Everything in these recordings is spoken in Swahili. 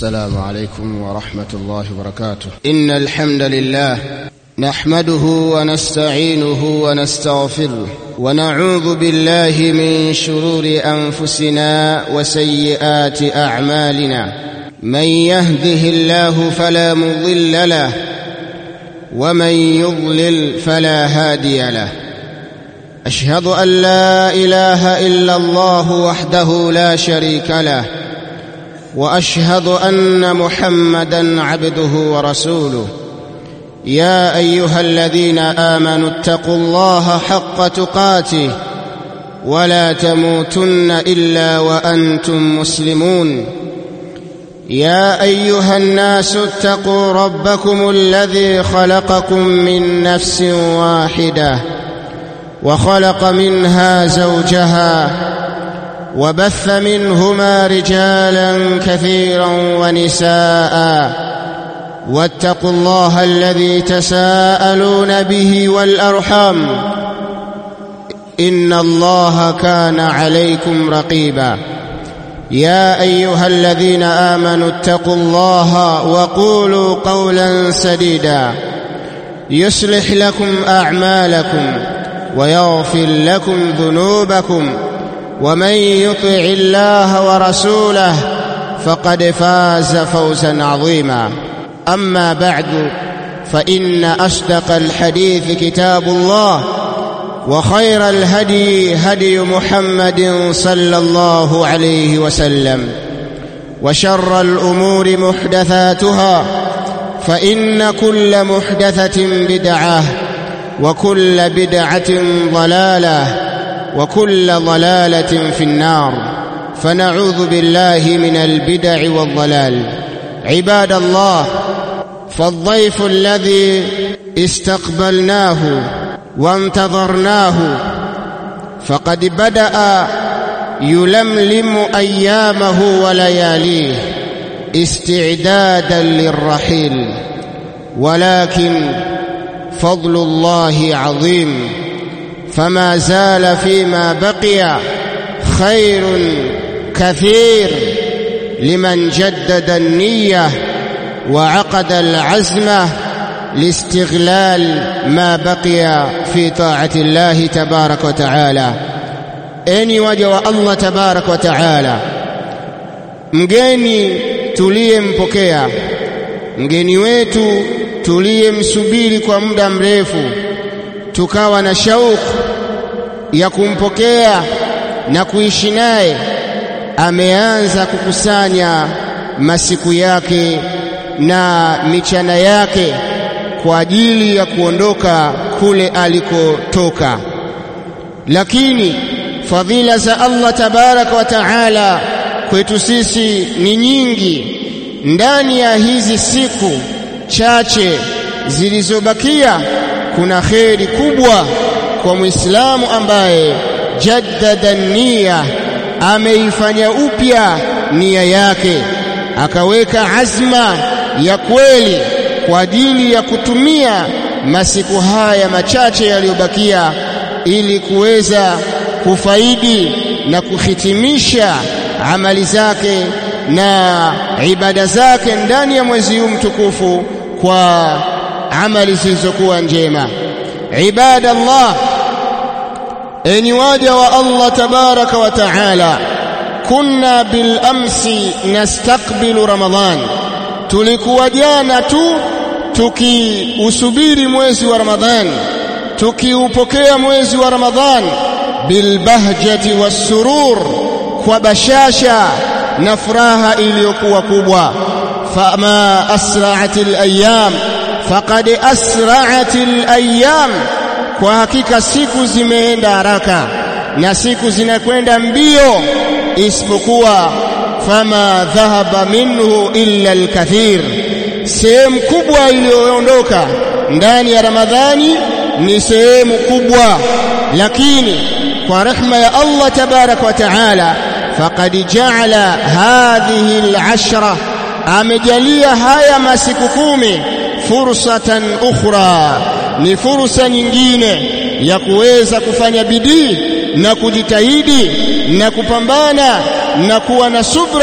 السلام عليكم ورحمة الله وبركاته. إن الحمد لله نحمده ونستعينه ونستغفره ونعوذ بالله من شرور أنفسنا وسيئات أعمالنا. من يهده الله فلا مضل له ومن يضلل فلا هادي له. أشهد أن لا إله إلا الله وحده لا شريك له، وأشهد أن محمدًا عبده ورسوله. يا أيها الذين آمنوا اتقوا الله حق تقاته ولا تموتن إلا وأنتم مسلمون. يا أيها الناس اتقوا ربكم الذي خلقكم من نفس واحدة وخلق منها زوجها وبث منهما رجالا كثيرا ونساء. واتقوا الله الذي تساءلون به والأرحام إن الله كان عليكم رقيبا. يا أيها الذين آمنوا اتقوا الله وقولوا قولا سديدا يصلح لكم أعمالكم ويغفر لكم ذنوبكم، ومن يطع الله ورسوله فقد فاز فوزا عظيما. أما بعد، فإن أصدق الحديث كتاب الله، وخير الهدي هدي محمد صلى الله عليه وسلم، وشر الأمور محدثاتها، فإن كل محدثة بدعة، وكل بدعة ضلالة، وكل ضلالة في النار. فنعوذ بالله من البدع والضلال. عباد الله، فالضيف الذي استقبلناه وانتظرناه فقد بدأ يلملم أيامه ولياليه استعدادا للرحيل، ولكن فضل الله عظيم، فما زال فيما بقي خير كثير لمن جدد النية وعقد العزم لاستغلال ما بقي في طاعة الله تبارك وتعالى. أني وجه الله تبارك وتعالى، mgeni tuliyempokea, mgeni wetu tuliyemsubiri kwa muda mrefu, tukawa na shauku ya kumpokea na kuishi naye, ameanza kukusanya masiku yake na michana yake kwa ajili ya kuondoka kule alikotoka. Lakini fadhila za Allah tabaraka wa taala kwetu sisi ni nyingi. Ndani ya hizi siku chache zilizobakia kuna kheri kubwa kwa Muislamu ambaye jaddada nia, ameifanya upya nia yake, akaweka azma ya kweli kwa ajili ya kutumia masiku haya machache yaliyobakia ili kuweza kufaidi na kuhitimisha amali zake na ibada zake ndani ya mwezi huu mtukufu kwa amali zilizokuwa njema. Ibadallah, enyi waja wa Allah tabaraka wa taala, kunna bil amsi nastaqbilu Ramadhan, tulikuwa jana tu tukiusubiri mwezi wa Ramadhan, tukiupokea mwezi wa Ramadhan bil bahjati wassurur, kwa bashasha na furaha iliyokuwa kubwa. Fama asra'atil ayyam, faqad asra'atil ayyam, kwa hakika siku zimeenda haraka na siku zinakwenda mbio, isipokuwa fama dhahaba minhu illa alkathir, sehemu kubwa iliyoondoka ndani ya Ramadhani ni sehemu kubwa, lakini kwa rehema ya Allah tabaraka wa taala faqad ja'ala hadhihi al-ashra, amejalia haya masiku 10 fursatan ukhra, ni fursa nyingine ya kuweza kufanya bidii na kujitahidi na kupambana na kuwa na subra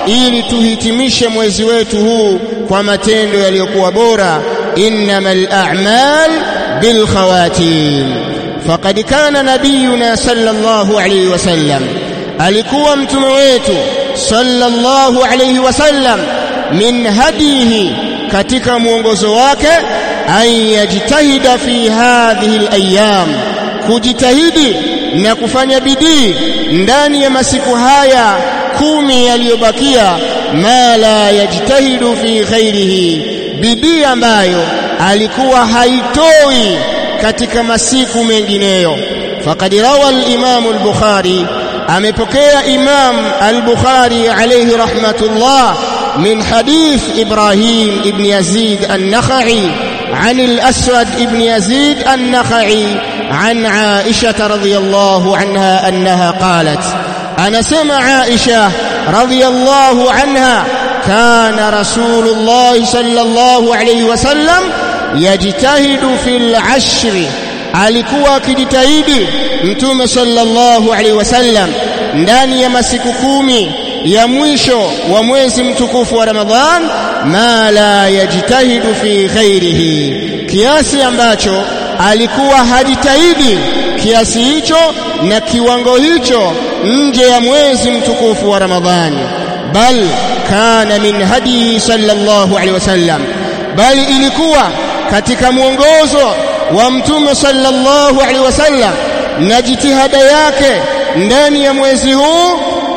ili tuhitimishe mwezi wetu huu kwa matendo yaliyokuwa bora. Innamal a'mal bil khawatim. Faqad kana nabiyuna sallallahu alayhi wasallam, alikuwa mtume wetu sallallahu alayhi wasallam, min hadihi, katika mwongozo wake, an yajtahida fi hadhihi al-ayyam, kujitahidi na kufanya bidii ndani ya masiku haya 10 yaliyobakia, ma la yajtahidu fi ghairihi, bidii ambayo alikuwa haitoi katika masiku mengineyo. Faqad rawa al-Imam al-Bukhari, amepokea Imam al-Bukhari alayhi rahmatullah, min hadith Ibrahim ibn Yazid an-Nakha'i عن الأسود ابن يزيد النخعي عن عائشة رضي الله عنها أنها قالت: أنا سمع عائشة رضي الله عنها كان رسول الله صلى الله عليه وسلم يجتهد في العشر، alikuwa akijitahidi mtume sallallahu alaihi wasallam ndani ya masiku 10 ya mwisho wa mwezi mtukufu wa Ramadhan, ma la yajtahidu fi ghairihi, kiasi ambacho alikuwa hajitahidi kiasi hicho na kiwango hicho nje ya mwezi mtukufu wa Ramadhani. Bal kana min hadi sallallahu alaihi wasallam, bali ilikuwa katika mwongozo wa mtume sallallahu alaihi wasallam na jitihada yake ndani ya mwezi huu,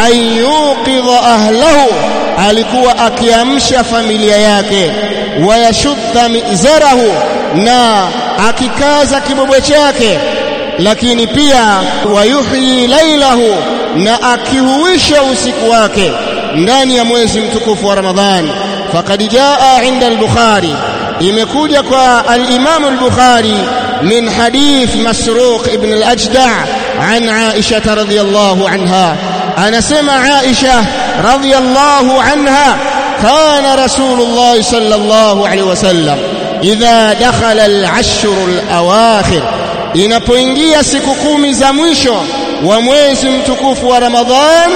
ayuqidha ahlahu, alikuwa akiamsha familia yake, wayashudda mizarahu, na akikaza kibobwe chake, lakini pia wayuhyi lailahu, na akihuisha usiku wake ndani ya mwezi mtukufu wa Ramadhani. Faqad jaa inda al-Bukhari, imekuja kwa al-Imam al-Bukhari min hadith Masruq ibn al-Ajda' an Aisha radhiyallahu anha, anasema Aisha radhiyallahu anha, kana Rasulullah sallallahu alayhi wasallam idha dakhala al-ashr al-awakhir, inapoingia siku 10 za mwisho wa mwezi mtukufu wa Ramadhan,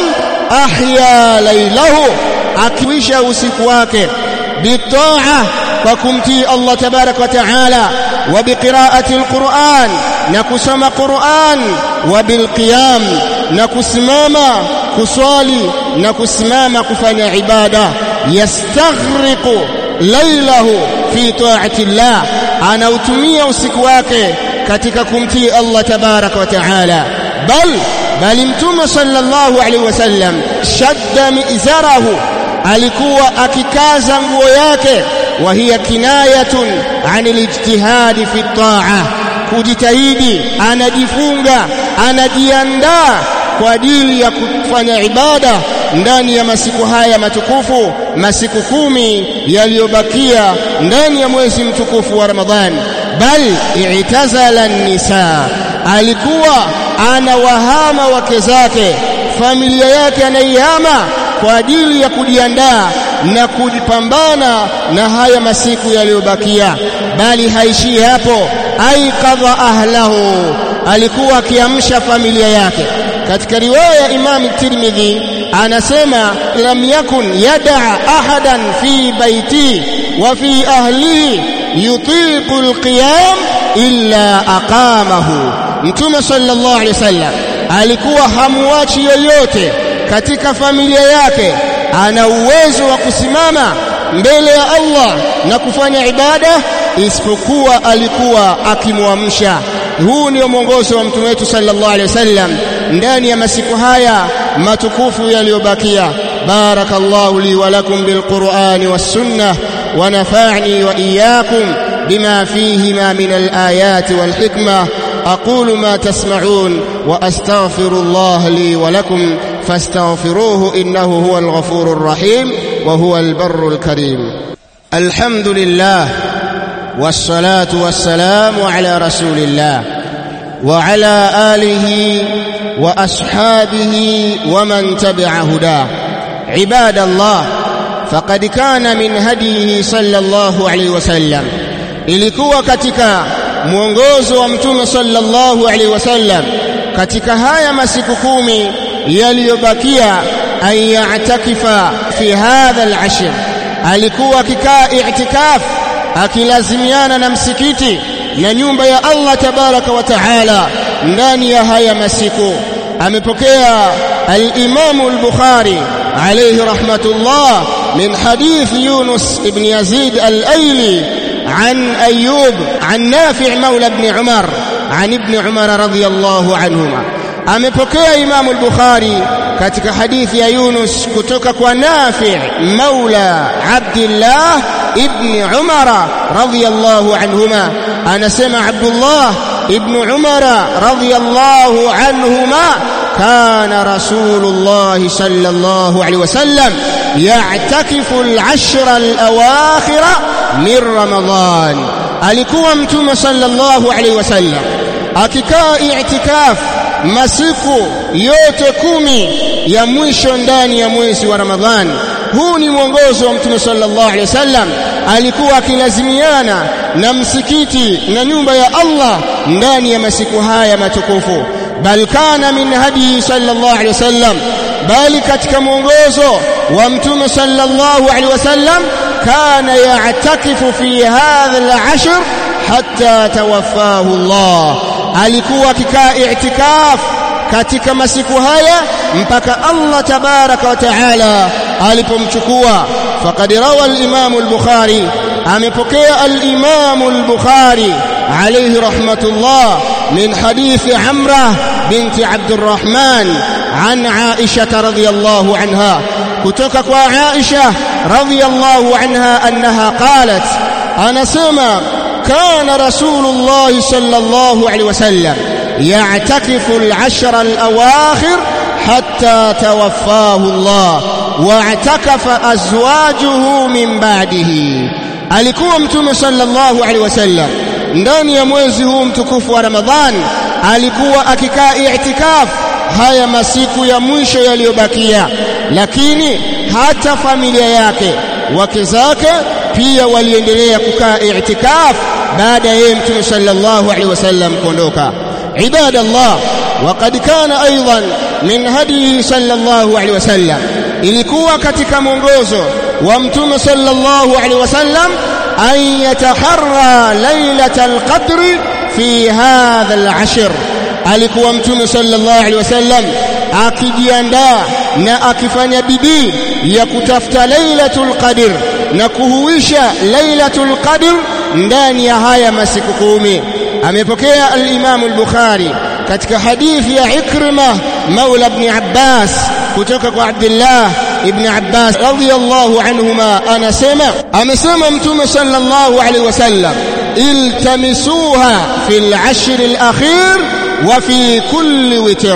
ahya lailahu, akiwisha usiku wake, bitaa, kwa kumtii Allah tabarak wa taala, wa biqiraati alquran, na kusoma Quran, wa bilqiyam, na kusimama kuswali, na kusimama kufanya ibada, yastaghriqu lailahu fi taati Allah, anautumia usiku wake katika kumtii Allah tabarak wa taala. Bali mtume sallallahu alaihi wasallam shadda mizarahu, alikuwa akikaza nguo yake, wa hiya kinayatun anil ijtihadi fi taa, kujitahidi, anajifunga, anajiandaa kwa ajili ya kufanya ibada ndani ya masiku haya matukufu, masiku 10 yaliyobakia ndani ya mwezi mtukufu wa Ramadhani. Bal i'tazala an-nisa, alikuwa anawahama wake zake, familia yake anaihama kwa ajili ya kujiandaa na kujipambana na haya masiku yaliyobakia. Bali haishii hapo, aikadha ahlahu, alikuwa akiamsha familia yake. Katika riwaya ya Imam Tirmidhi anasema, lam yakun yad'a ahadan fi baiti wa fi ahlihi yutiqu alqiyam illa aqamahu. Mtume sallallahu alaihi wasallam alikuwa hamuachi yoyote katika familia yake ana uwezo wa kusimama mbele ya Allah na kufanya ibada, isipokuwa alikuwa akimwamsha. Huu ndio mwongozo wa mtume wetu sallallahu alaihi wasallam ndani ya masiku haya matukufu yaliyobakia. Barakallahu li wa lakum bil Qur'ani was sunnah, wa nafa'ni wa iyyakum bima fihima min al ayati wal hikmah. أقول ما تسمعون وأستغفر الله لي ولكم فاستغفروه إنه هو الغفور الرحيم وهو البر الكريم. الحمد لله والصلاة والسلام على رسول الله وعلى آله وأصحابه ومن تبع هداه. عباد الله، فقد كان من هديه صلى الله عليه وسلم، ilikuwa katika mwongozo wa mtume sallallahu alaihi wasallam katika haya masiku 10 yaliyobakia, an ya'takifa fi hadha al-ashr, alikuwa akikaa i'tikaf akilazimiana na msikiti na nyumba ya Allah tabaraka wa taala ndani ya haya masiku. Amepokea al-Imam al-Bukhari alayhi rahmatullah min hadith Yunus ibn Yazid al-Ayli an Ayyub an Nafi' mawla ibn Umar an ibn Umar radiyallahu anhuma. Amepokea Imam al-Bukhari katika hadithi ya Yunus kutoka kwa Nafi' mawla Abdullah ibn Umar radiyallahu anhuma. Anasema Abdullah ibn Umar radiyallahu anhuma كان رسول الله صلى الله عليه وسلم يعتكف العشر الأواخر من رمضان. alikuwa mtume sallallahu alaihi wasallam akikaa i'tikaf masiku yote 10 ya mwisho ndani ya mwezi wa Ramadhani. Huu ni mwongozo wa mtume sallallahu alaihi wasallam, alikuwa akilazimiana na msikiti na nyumba ya Allah ndani ya masiku haya matukufu. Bal kana min hadi sallallahu alaihi wasallam, bali katika mwongozo wa mtume sallallahu alaihi wasallam kana ya'takifu fi hadha al-ashr hatta tawaffahu Allah, alikuwa akikaa i'tikaf katika masiku haya mpaka Allah tabaraka wa taala alipomchukua. Faqad rawa al-Imam al-Bukhari, amepokea al-Imam al-Bukhari alayhi rahmatullah min hadith Amra binti Abdurrahman an Aisha radhiyallahu anha, kutoka kwa Aisha radhiyallahu anha annaha qalat, anasema kana Rasulullah sallallahu alayhi wasallam ya'takifu al-ashra al-awakhir hatta tawaffahu Allah wa'takafa azwajuhu min ba'dihi. alikuwa mtume sallallahu alayhi wasallam ndani ya mwezi huu mtukufu wa Ramadhani alikuwa akikaa i'tikaf haya masiku ya mwisho yaliyobakia, lakini hata familia yake, wake zake pia waliendelea kukaa i'tikaf baada ya mtume sallallahu alayhi wasallam kuondoka. Ibadallah, waqad kana aidan min hadihi sallallahu alayhi wasallam, ilikuwa katika mwongozo wa mtume sallallahu alayhi wasallam an yataharra lailatal qadri fi hadha al-ashr. alikuwa mtume sallallahu alayhi wasallam akijiandaa na akifanya bidii ya kutafuta lailatul qadr na kuhuisha lailatul qadr ndani ya haya masiku 10. amepokea al-Imam al-Bukhari katika hadithi ya Ikrimah maula ibn Abbas kutoka kwa Abdullah ibn Abbas radhiyallahu anhuma, amesema mtume sallallahu alayhi wasallam iltamisuha fil ashr al-akhir wa fi kulli witr,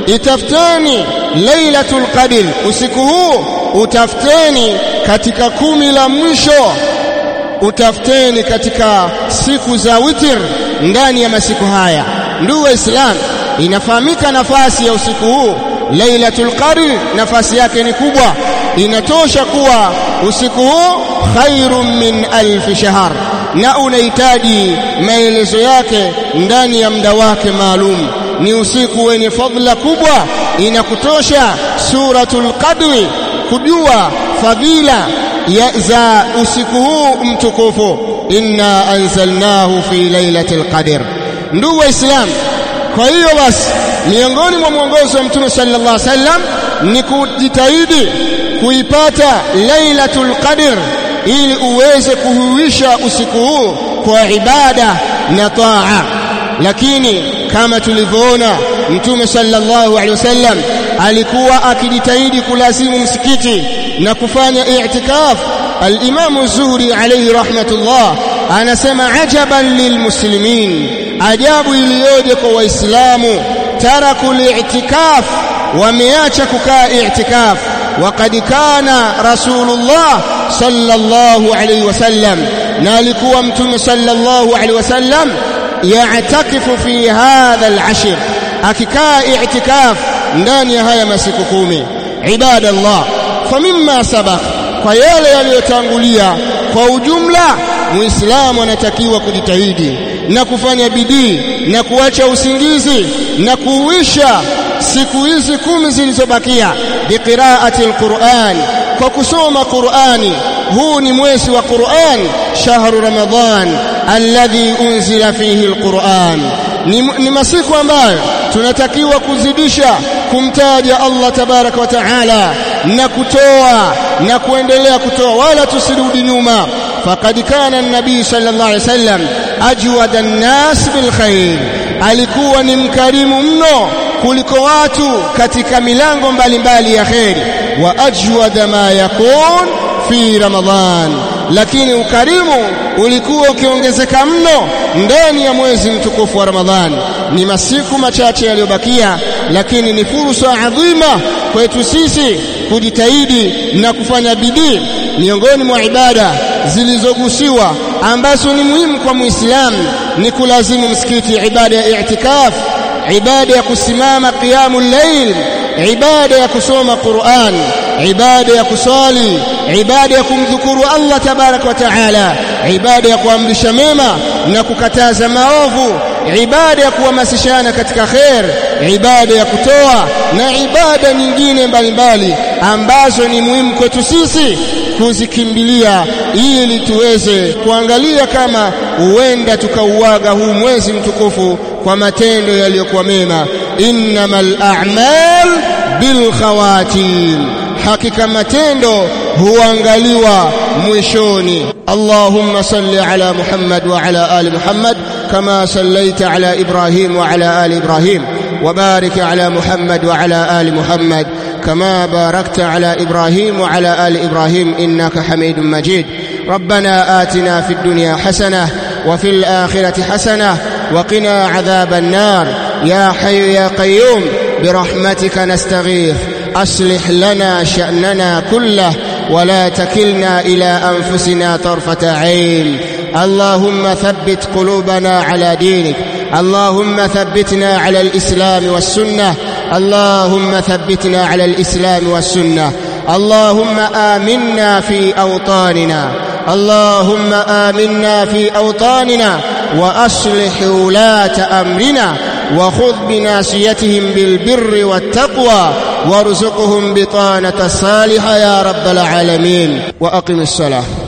itaftani lailatul qadr, usiku huu utafteni katika 10 la mwisho, utafteni katika siku za witr ndani ya masiku haya. Ndugu Waislamu, inafahamika nafasi ya usiku huu lailatul qadr, nafasi yake ni kubwa, inatosha kuwa usiku huu khairun min alf shahr, na unahitaji maelezo yake ndani ya muda wake maalum. Ni usiku wenye fadhila kubwa, inakutosha suratul qadr kujua fadhila za usiku huu mtukufu. Inna anzalnahu fi lailatul qadr. Ndugu Waislamu, kwa hiyo basi miongoni mwa mwongozo wa mtume sallallahu alaihi wasallam ni kujitahidi kuipata lailatul qadr ili uweze kuhuisha usiku huu kwa ibada na taa. Lakini kama tulivyoona, mtume sallallahu alaihi wasallam alikuwa akijitahidi kulazimu msikiti na kufanya i'tikaf. al-Imam az-Zuhri alayhi rahmatullah anasema ajaban lilmuslimin, ajabu iliyoje kwa waislamu, taraku al-i'tikaf, wameacha kukaa i'tikaf. waqad kana rasulullah sallallahu alayhi wasallam, na alikuwa mtume sallallahu alayhi wasallam ya'takifu fi hadha al-ashr, akikaa i'tikaf ndani ya haya masiku 10. Ibadallah, famimma sabaq, kwa yale yaliyotangulia, kwa ujumla muislamu anatakiwa kujitahidi na kufanya bidii na kuacha usingizi na kuuisha siku hizi 10 zilizobakia biqiraati alquran, kwa kusoma Qur'ani. Huu ni mwezi wa Qur'an, shahru Ramadhan alladhi unzila fihi alquran. Ni masiku ambayo tunatakiwa kuzidisha kumtaja Allah tabaraka wa taala na kutoa na kuendelea kutoa, wala tusirudi nyuma. Faqad kana an-nabii sallallahu alayhi wasallam ajwada an-nas bil khair, alikuwa ni mkarimu mno kuliko watu katika milango mbalimbali ya khairi. Wa ajwada ma yakun fi Ramadhan, lakini ukarimu ulikuwa ukiongezeka mno ndani ya mwezi mtukufu wa Ramadhan. Ni masiku machache yaliyobakia, lakini ni fursa adhima kwetu sisi kujitahidi na kufanya bidii. Miongoni mwa ibada zilizogusiwa ambazo ni muhimu kwa Muislamu ni kulazimu msikiti, ibada ya i'tikaf, ibada ya kusimama qiyamul layl, ibada ya kusoma Qur'an, ibada ya kusali, ibada ya kumdhukuru Allah tabaraka wa taala, ibada ya kuamrisha mema na kukataza maovu, ibada ya kuhamasishana katika khair, ibada ya kutoa na ibada nyingine mbalimbali ambazo ni muhimu kwetu sisi kuzikimbilia ili tuweze kuangalia kama huenda tukauaga huu mwezi mtukufu kwa matendo yaliyokuwa mema. Innamal a'mal bil khawatim, hakika matendo huangaliwa mwishoni. Allahumma salli ala Muhammad wa ala ali Muhammad kama sallaita ala Ibrahim wa ala ali Ibrahim, wa barik ala Muhammad wa ala ali Muhammad كما باركت على إبراهيم وعلى آل إبراهيم إنك حميد مجيد. ربنا آتنا في الدنيا حسنة وفي الآخرة حسنة وقنا عذاب النار. يا حي يا قيوم برحمتك نستغيث، أصلح لنا شأننا كله ولا تكلنا إلى أنفسنا طرفة عين. اللهم ثبت قلوبنا على دينك، اللهم ثبتنا على الإسلام والسنة، اللهم ثبتنا على الإسلام والسنة. اللهم آمنا في أوطاننا، اللهم آمنا في أوطاننا وأصلح ولاة أمرنا، وخذ بناصيتهم بالبر والتقوى وارزقهم بطانة صالحة يا رب العالمين. وأقم الصلاة.